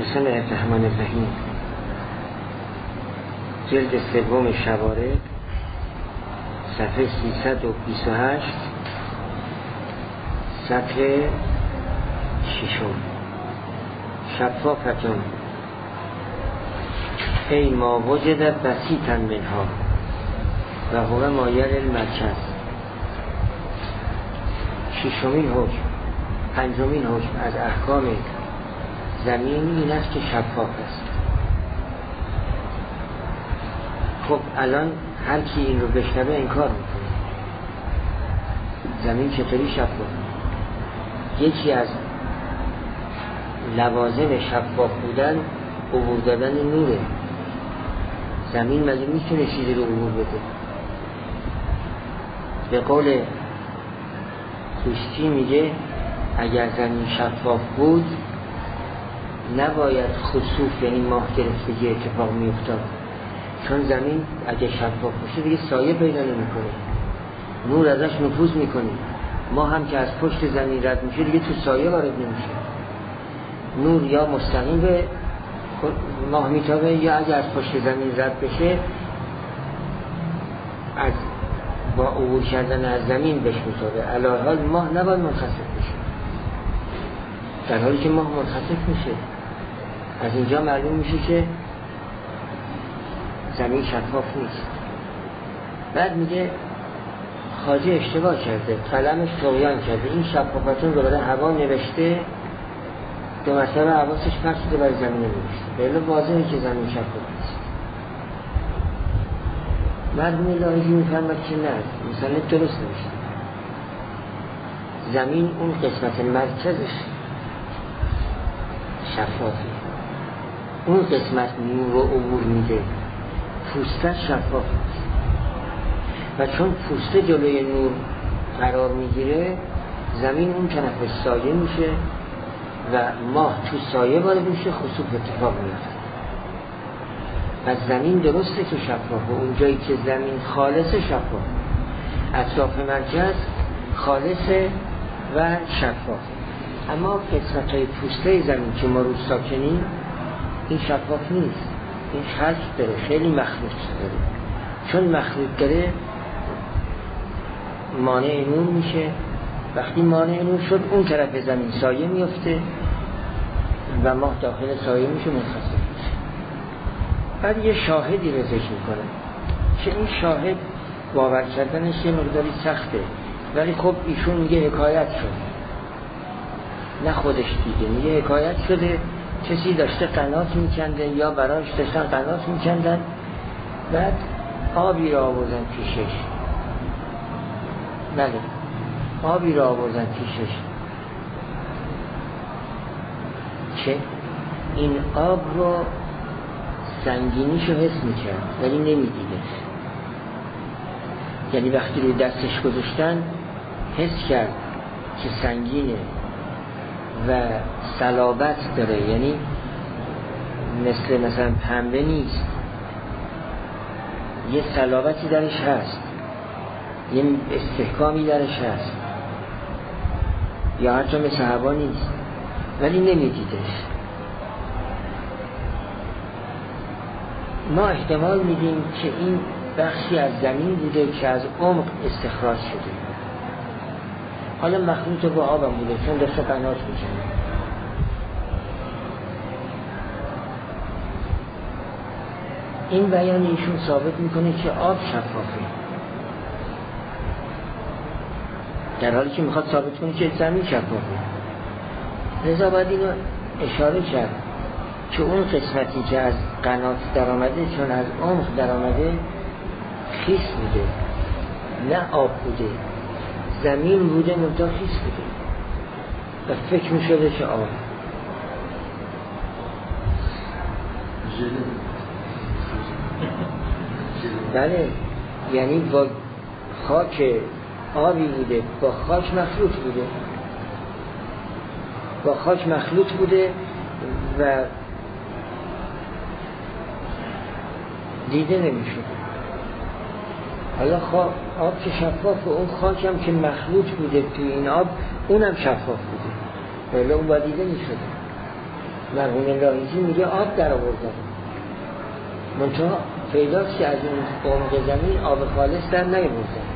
بسم الله الرحمن الرحیم. جلد سوم شوارق، صفحه 328، سطر ششم. شفافتون ای ما وجدت بسیطا منها و هو مایل المرکز. ششمین حکم، پنجمین حکم از احکام زمین این است که شفاف است. خب الان هر کی این رو بشنوه انکار میکنه. زمین چطوری شفاف؟ یکی از لوازم شفاف بودن عبور دادن نوره. زمین مگه میتونه چیزی رو عبور بده؟ به قول خوشتی میگه اگر زمین شفاف بود نباید خسوف یعنی ماه گرفتگی اتفاق میافتاد، چون زمین اگه شفاف باشه دیگه سایه پیدا نمیکنه، نور ازش نفوذ میکنه. ما هم که از پشت زمین رد میشه دیگه تو سایه وارد نمیشه. نور یا مستقیم به ماه میتابه یا اگه از پشت زمین رد بشه از با عبور کردن از زمین بهش میتابه. علی حال ماه نباید منخسف بشه، در حالی که ماه منخسف میشه. از اینجا معلوم میشه که زمین شفاف نیست. بعد میگه خواجه اشتباه کرده، قلمش طغیان کرده، این شفافتون رو برای هوا نوشته، دو مسئله حواسش پرت شده برای زمین نوشته. بله واضحه که زمین شفاف نیست. مرحوم الهی میفرماد که نه، مثلا درست نوشته. زمین اون قسمت مرکزش شفافه، اون قسمت نور رو عبور میده، پوسته شفاف نیست. و چون پوسته جلوی نور قرار میگیره زمین اون طرف سایه میشه و ماه تو سایه وارد میشه، خسوف اتفاق میفته. و زمین درسته که شفافه، اون جایی که زمین خالصه شفاف، اطراف مرکز خالصه و شفاف. اما قسمت های پوسته زمین که ما روز ساکنیم این شفاف نیست، این خلط داره، خیلی مخلوط داره. چون مخلوط داره مانع نور میشه. وقتی مانع نور شد اون طرف زمین سایه میفته و ماه داخل سایه میشه، منخسف میشه. بعد یه شاهدی رو ذکر میکنه که این شاهد باور کردنش یه مقداری سخته، ولی خب ایشون میگه حکایت شد، نه خودش دیگه، میگه حکایت شده، کسی داشته قنات میکنده یا براش داشتن قنات میکندن، بعد آبی را آوردن پیشش. بله آبی را آوردن پیشش که این آب رو سنگینیشو حس میکرد ولی نمیدیدش. یعنی وقتی روی دستش گذاشتن حس کرد که سنگینه و صلابت داره، یعنی مثلا پنبه نیست، یه صلابتی درش هست، یه استحکامی درش هست، یا حتی مثل هوا نیست ولی نمیدیدش. ما احتمال میدیم که این بخشی از زمین بوده که از عمق استخراج شده، حالا مخلوط با آبم بوده چون داشته قنات میکنه. این بیان ایشون ثابت میکنه که آب شفافه، در حالی که میخواد ثابت کنه که زمین شفافه. لذا باید اینو اشاره کرد که اون قسمتی که از قنات در آمده چون از عمق در آمده خیس بوده، نه آب بوده، زمین بوده منتها خیس بوده و فکر میشده که آب. بله یعنی با خاک آبی بوده، با خاک مخلوط بوده، با خاک مخلوط بوده و دیده نمیشده. حالا آب که شفاف و اون خاک هم که مخلوط بوده توی این آب اونم شفاف بوده، ولی اون با دیده میشده. مرحوم لاهیجی میگه آب در آوردن، منتها پیداست که از اون عمق زمین آب خالص در نیاوردن،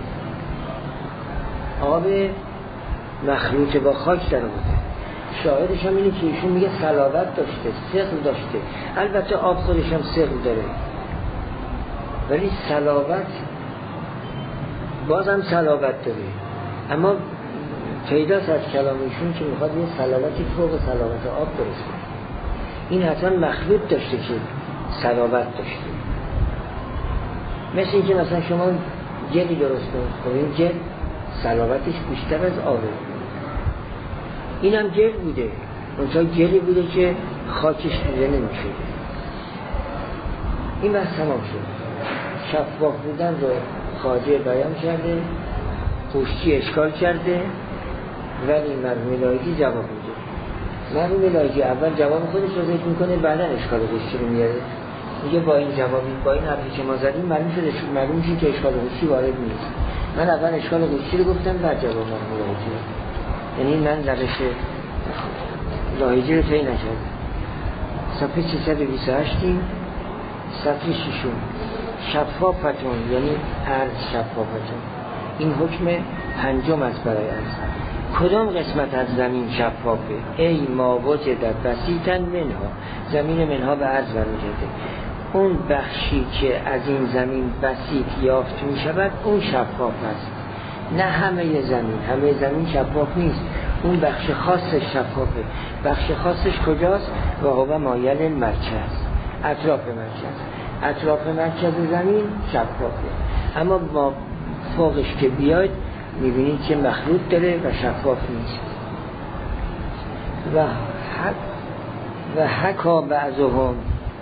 آب مخلوط با خاک در آورده. شاهدش هم اینه که ایشون میگه صلابت داشته، ثقل داشته. البته آب خودش هم ثقل داره، ولی صلابت بازم صلابت داره. اما پیداست از کلام ایشون که میخواد یه صلابتی فوق صلابت آب درست کنه. این حتما مخلوط داشته که صلابت داشته. مثل اینکه مثلا شما جلی درست کنید، خب این جل صلابتش بیشتر از آبه. این هم جل بوده، اونجا جلی بوده که خاکش دیده نمیشه. این بحث تمام شد. شفاف بودن رو خواجه بیان کرده، پشتی اشکال کرده، ولی مرحوم لاهیجی جواب میده. مرحوم لاهیجی اول جواب خودش رو ذکر میکنه، بعدا اشکال پشتی رو میاره. میگه با این جوابی، با این حرفی که ما زدیم معلوم میشه که اشکال پشتی وارد نیست. من اول اشکال پشتی رو گفتم، بعد جواب مرحوم لاهیجی. یعنی من روش لاهیجی رو طی نکردم. صفحه 328 صفحه 6 شفافتون، یعنی عرض شفافتون. این حکم پنجم از برای عرض. کدام قسمت از زمین شفافه؟ ای ما وجد بسیطا منها، زمین منها به عرض برمیگرده. اون بخشی که از این زمین بسیط یافت می شود اون شفاف است، نه همه زمین شفاف نیست. اون بخش خاصش شفافه. بخش خاصش کجاست؟ و هو مایل مرکز، اطراف مرکز زمین شفافه. اما با فوقش که بیاید میبینید که مخلوط داره و شفاف نیست. و حکا بعضهم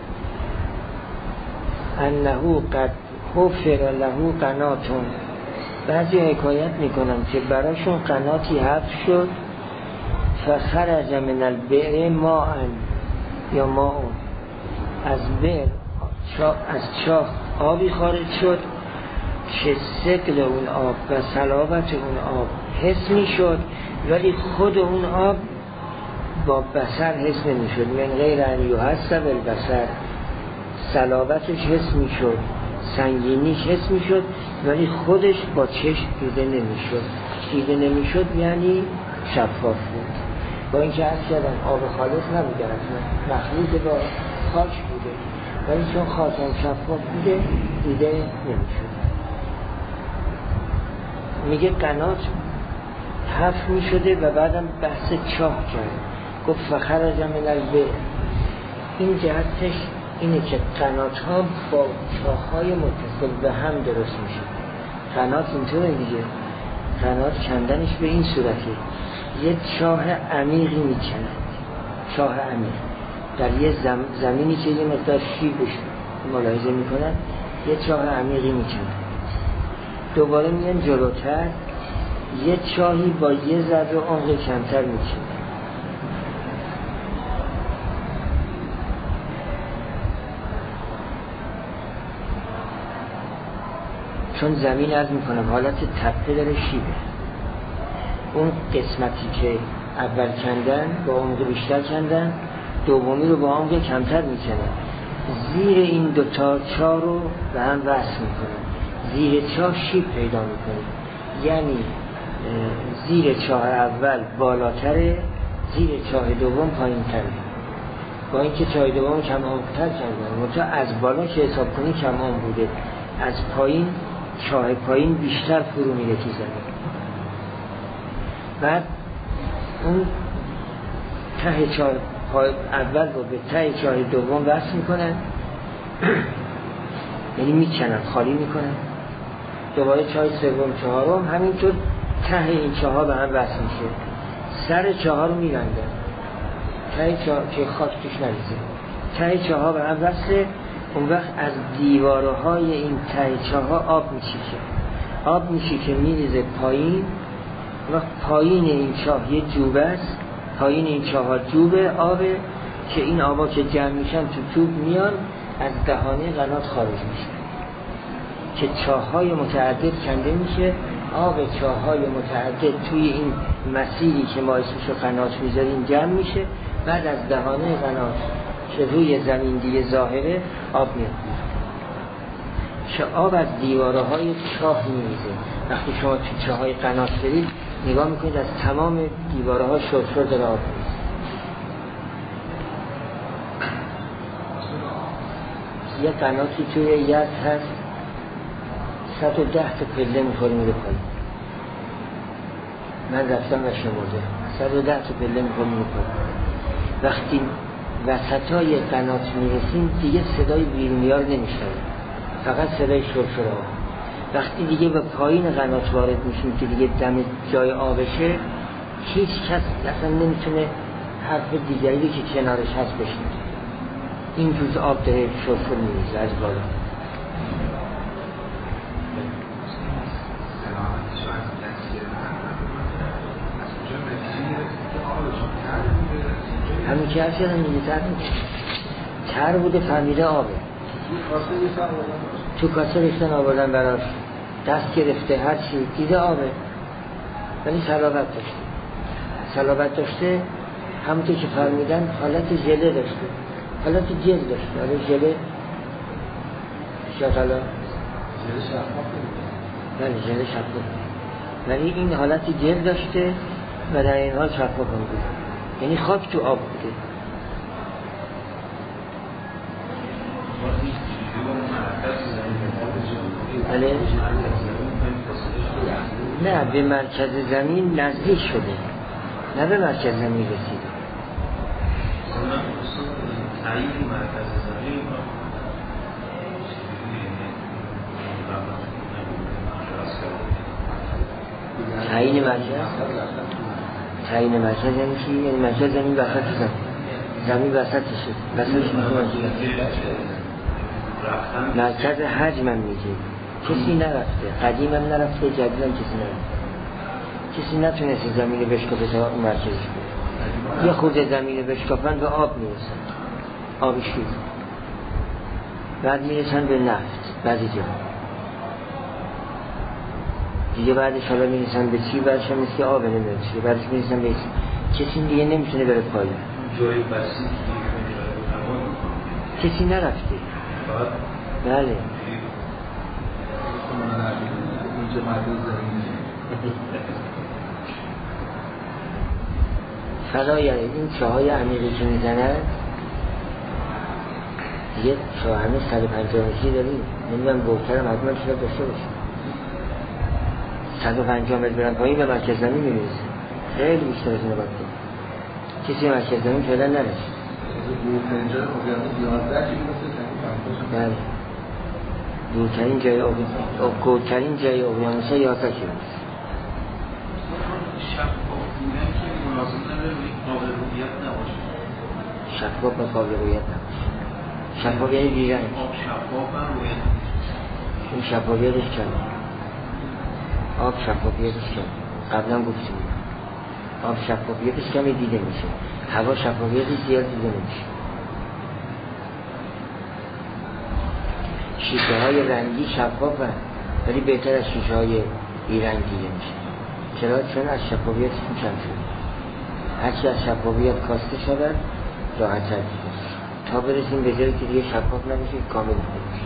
انه قد حفر له قناتون، بعضی حکایت میکنن که براشون قناتی حفر شد، فخرج من البئر ماء یا ماء، از بئر از چاه آبی خارج شد که ثقل اون آب و صلابت اون آب حس می شد، ولی خود اون آب با بصر حس نمی شد. من غیر ان یحس بالبصر، صلابتش حس می شد، سنگینیش حس می شد، ولی خودش با چشم دیده نمی شد یعنی شفاف بود. با اینکه عرض کردن آب خالص نبوده، مخلوط با خاک بوده، ولی چون خاک هم شفاف بوده دیده نمی شد. میگه قنات حفر می شده و بعدم بحث چاه کرد. گفت فخرج من البئر. این جهتش اینه که قنات ها با چاه های متصل به هم درست میشه. قنات اینطوره دیگه، قنات کندنش به این صورته، یه چاه عمیقی میکند، چاه عمیق در یه زمینی که یه مقدار شیبش ملاحظه میکنن، یه چاه عمیقی میکند. دوباره میان جلوتر یه چاهی با یه ذره عمق کمتر میکند. چون زمین عرض میکنم حالت تپه داره، شیبه. اون قسمتی که اول کندن با عمق بیشتر کندن، دومی رو با عمق کمتر میکنن. زیر این دوتا چاه رو به هم وصل میکنن. زیر چاه شیب پیدا میکنه، یعنی زیر چاه اول بالاتره، زیر چاه دوم پایین تره. با اینکه چاه دوم کم عمق‌تر کردن، منتها از بالا که حساب کنی کم عمق بوده، از پایین چاه پایین بیشتر فرو میره تو زمین. بعد اون ته چاه اول رو به ته چاه دوم وصل میکنن، یعنی میکنن، خالی میکنن. دوباره چاه سوم چهارم همینطور ته این چاه ها به هم وصل میشه. سر چاه ها رو میبندن، ته چاه که خاک توش نریزه، ته چاه ها به هم وصله. اون وقت از دیوارهای این ته چاه ها آب میشه که میریزه پایین. و پایین این چاه یه جوبه است، پایین این چاه ها جوبه آبه که این آبا که جمع میشن تو جوب میان از دهانه قنات خارج میشه که چاه های متعدد کنده میشه. آب چاه های متعدد توی این مسیری که ما اسمشو قنات میذاریم جمع میشه بعد از دهانه قنات که روی زمین دیگه ظاهره آب میاد که آب از دیواره های چاه میریزه. وقتی شما تو چاهای قنات برید نگاه میکنید از تمام دیواره ها شرشر داره آب میریزه. یه قناتی توی یزد هست 110 تا پله میخوره میره پایین. من رفتم و شمرده 110 تا پله میخوره میره پایین. وقتی وسطای قنات میرسیم دیگه صدای بیرونی ها رو نمیشنویم، فقط صدای شرشر آب. وقتی دیگه به پایین قنات وارد میشیم که دیگه دم جای آبشه، هیچ کس اصلا نمیتونه حرف دیگری که کنارش هست بشنوه. این جوز آب داره شرشر میریزه از بالا. همین که هر شدن دیگه تر بوده فهمیده آبه. تو کاسه ریختن آوردن براش، دست گرفته هر چی دیده آبه، ولی صلابت داشته همونطور که فهمیدن حالت ژله داشته، حالت جل داشته. حالا ژله شاقلا ولی ژله شفاف، ولی این حالت جل داشته و در این حال شفاف هم بود، یعنی خاک تو آب بوده. بله؟ نه، به مرکز زمین نزدیک شده، نه به مرکز زمین رسیده. تعیین مرکز یعنی چی؟ یعنی مرکز زمین وسط زمین وسطشه، مرکز حجم هم میگه. کسی نرفته، قدیم هم نرفته، جدید هم کسی نرفته. کسی نتونسته زمین رو بشکافه تا اون مرکزش بود. یه خورده زمین رو بشکافن به آب میرسن، آب شیر، بعد میرسن به نفت بعضی جا دیگه، بعدش حالا میرسن به چی؟ بعدش هم مثل آب نمیرسه، بعدش میرسن به کسی دیگه نمیتونه بره پایین. جای بسی کسی نرفته. بله فضای این چاهای عمیقی که میزنن دیگه چاه همه 150 متری داریم، نمیدونم بوترم حتما چرا داشته باشه. 150 متر برن پایین به مرکز زمین میرسه، خیلی بیشتر از این باید کسی مرکز زمین فعلا نرسه. بله دورترین جای گودترین جای اقیانوس‌ها 11 کیلومتر. شفاف و قابل رویت نباشه. شفاف یعنی بیرنگ. این شفافیتش کمه. آب شفافیتش کمه. قبلا گفتیم آب شفافیتش کمه دیده میشه، هوا شفافیتش زیاد دیده نمیشه. شیشه های رنگی شفاف هست ولی بهتر از شیشه های بیرنگ دیده میشه. چرا؟ چون از شفافیتش کم شده. هرچی از شفافیت کاسته شود راحت تر دیده تا برسیم به جایی که دیگه شفاف نمیشه، کامل دیده میشه.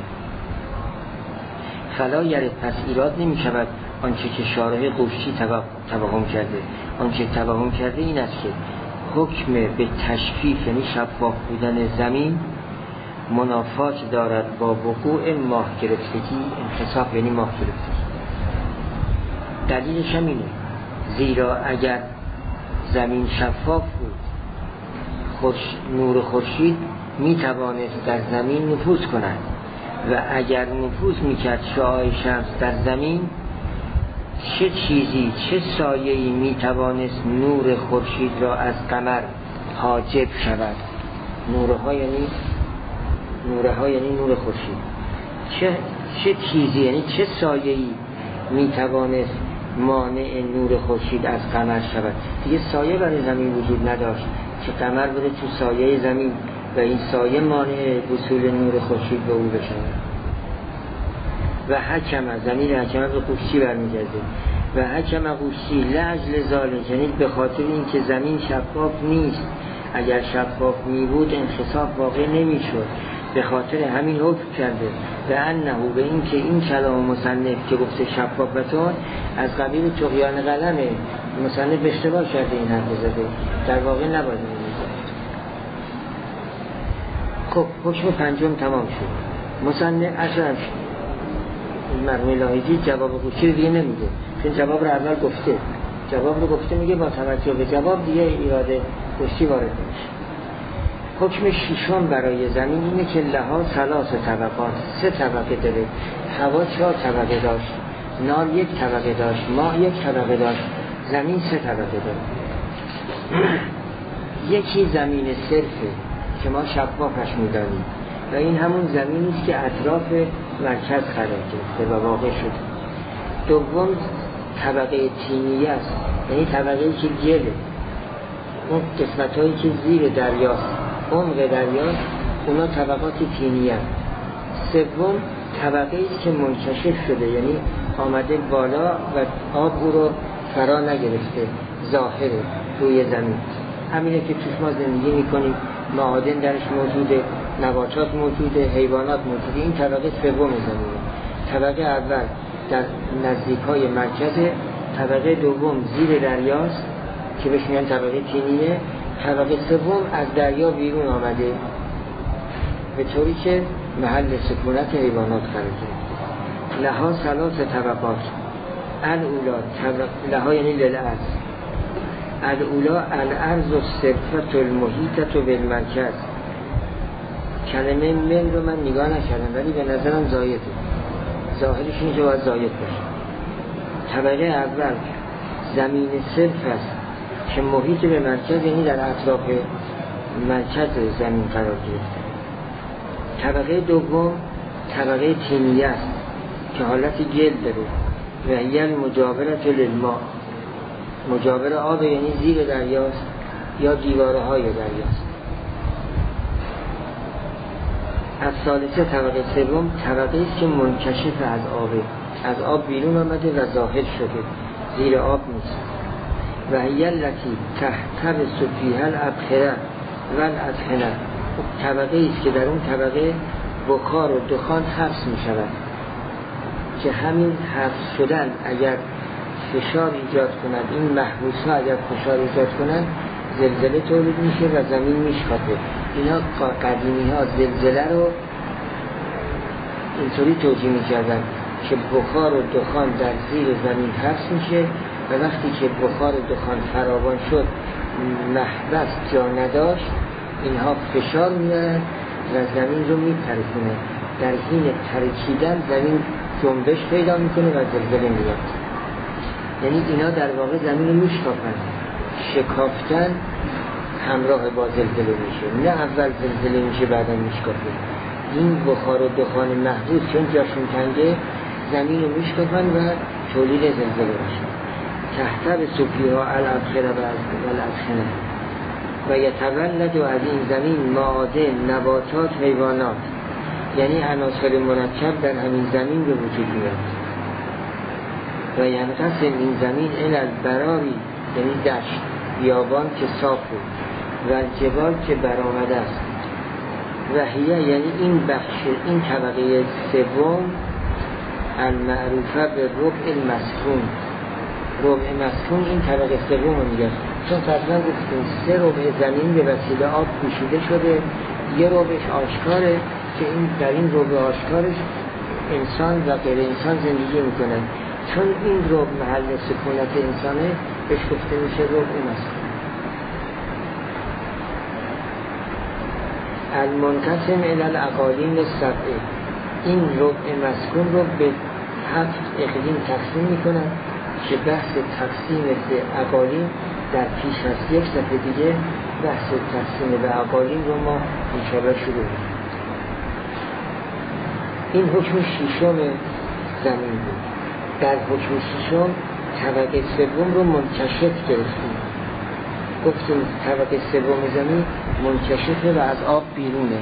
فلا یرد، پس ایراد نمی شود آنچه که شارح قوشی توهم کرده. آنچه توهم کرده این است که حکم به تشفیف یعنی شفاف بودن زمین منافات دارد با وقوع ماه گرفتگی. انخساف یعنی ماه گرفتگی. دلیلش هم اینه، زیرا اگر زمین شفاف بود نور خورشید می توانست در زمین نفوذ کند و اگر نفوذ می کرد شعاع شمس در زمین، چه چیزی چه سایه‌ای می توانست نور خورشید را از قمر حاجب شود. نورها یعنی نور خورشید. چه چیزی یعنی چه سایه‌ای می توانست مانع نور خورشید از قمر شود. دیگه سایه برای زمین وجود نداشت که قمر بره تو سایه زمین و این سایه مانع وصول نور خورشید به او بشود. و حکم زمین حکم به قوشی برمیگرده و حکم قوشی لاجل ذالک، یعنی به خاطر این که زمین شفاف نیست اگر شفاف می بود انخساف واقع نمی شد. به خاطر همین حکم کرده به انه، به این که این کلام مصنف که گفته شفافتون از قبیل طغیان قلمه، مصنف اشتباه کرده این حرف زده، در واقع نباید میگه. خب حکم پنجم تمام شد. مصنف اصلا مرحوم لاهیجی جواب قوچی دیگه نمیده، چون جواب رو اول گفته، جواب رو گفته، میگه با توجه به جواب دیگه ایراد قوچی وارد نمیشه. حکم ششم برای زمین اینه که لها ثلاث طبقات، 3 طبقه داره. هوا 4 طبقه داشت، نار 1 طبقه داشت، ماء 1 طبقه داشت، زمین 3 طبقه داره. یکی زمین صرفه که ما شفافش می‌دانیم و این همون زمینی است که اطراف مرکز قرار گرفته و واقع شده. دوم طبقه طینیه است، یعنی طبقه‌ای که گله، اون قسمت‌هایی که زیر دریاست، عمق دریاست، اونا طبقات طینیه. سوم طبقه‌ای است که منکشف شده، یعنی آمده بالا و آب او رو فرا نگرفته، ظاهره روی زمین. همینه که توش ما زندگی می‌کنیم، معادن درش موجوده، نباتات موجوده، حیوانات موجوده. این طبقه سوم زمینه. طبقه اول در نزدیک‌های مرکز، طبقه دوم زیر دریاست که بهش میگن طبقه طینیه، طبقه سوم از دریا بیرون آمده به طوری که محل سکونت حیوانات قرار گرفته. لها ثلاث طبقات. الاولا لها یعنی للارض. الاولا الارض الصرفة المحیطة بالمرکز. کلمه من رو من نگاه نکردم ولی به نظرم زایده، ظاهرش اینجا باید زاید باشه. طبقه اول زمین صرف است که محیط به مرکز، یعنی در اطراف مرکز زمین قرار گرفته. طبقه دوم طبقه طینیه است که حالت گل داره و یعنی مجاورت للماء، مجاور آب، یعنی زیر دریاست یا دیوارهای دریاست. از ثالثه طبقه سوم طبقه است که منکشف از آبه، از آب بیرون آمده و ظاهر شده، زیر آب نیست. و هی التی تحت فیها الابخره و الادخنه. طبقه است که در اون طبقه بخار و دخان حبس می شود که همین حبس شدن اگر فشار ایجاد کنند، این محبوس ها اگر فشار ایجاد کنند زلزله تولید میشه و زمین میشکافه. اینا قدیمی ها زلزله رو اینطوری توجیه میکردن که بخار و دخان در زیر زمین حبس میشه و وقتی که بخار و دخان فراوان شد محبس جا نداشت، اینها فشار میارن و زمین رو میترکونه. در حین ترکیدن زمین جنبش پیدا میکنه و زلزله میاد. یعنی اینا در واقع زمین رو میشکافن. شکافتن همراه با زلزله میشه، نه اول زلزله میشه بعدا میشکافه. این بخار و دخان محدود چون جاشون تنگه زمین رو میشکافن و تولید زلزله میشه. تحت به سفیها الابخره و الادخنه و یتولد از این زمین معادن، نباتات، حیوانات، یعنی عناصر مرکب در همین زمین به وجود میاد. و ینقسم این زمین الی البراوی، یعنی دشت، بیابان که صاف بود، و الجبال که برآمده است. و هیه یعنی این بخش، این طبقه سوم المعروفه به ربع المسکون. ربع مسکون این طبقه سوم رو میگه، چون قبلا گفتیم 3 ربع زمین به وسیله آب پوشیده شده، یه ربعش آشکاره که این در این ربع آشکارش انسان و غیر انسان زندگی میکنن. چون این ربع محل سکونت انسانه بهش گفته میشه ربع مسکون. المنقسم الی الاقالیم السبع. این ربع مسکون رو به 7 اقلیم تقسیم میکنن که بحث تقسیم به اقالیم در پیش از یک دفعه دیگه بحث تقسیم به اقالیم رو ما انشاءالله شروع میکنیم. این حکم ششم زمین بود. در حکم ششم طبقه سوم رو منکشف گرفتیم. گفتیم طبقه سوم زمین منکشفه و از آب بیرونه.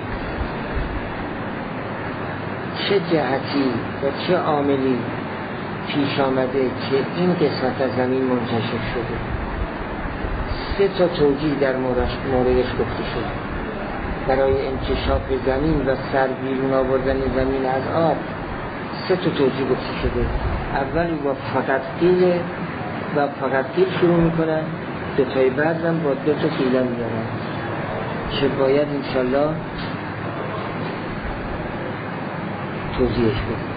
چه جهتی و چه عاملی پیش آمده که این قسمت از زمین منکشف شده؟ 3 تا توجیه در موردش گفته شد. برای انکشاف زمین و سر بیرون آوردن زمین از آب 3 تا توجیه گفته شده. اولی با فقط قیل و فقط قیل شروع میکنن، 2 تای بعد هم با 2 تا قیل میارن که باید انشالله توضیحش بود.